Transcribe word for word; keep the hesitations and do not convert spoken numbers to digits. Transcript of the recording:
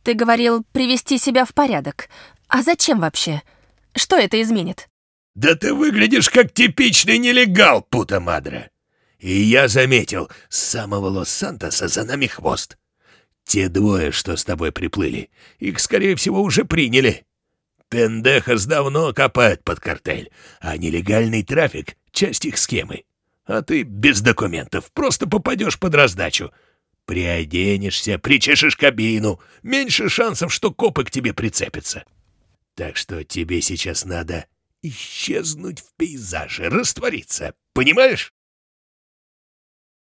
Ты говорил привести себя в порядок. А зачем вообще? Что это изменит? Да ты выглядишь как типичный нелегал, пута мадре. И я заметил, с самого Лос-Сантоса за нами хвост. Те двое, что с тобой приплыли, их, скорее всего, уже приняли. Пендехос давно копает под картель, а нелегальный трафик — часть их схемы. А ты без документов просто попадешь под раздачу. Приоденешься, причешешь кабину, меньше шансов, что копы к тебе прицепятся. Так что тебе сейчас надо исчезнуть в пейзаже, раствориться, понимаешь?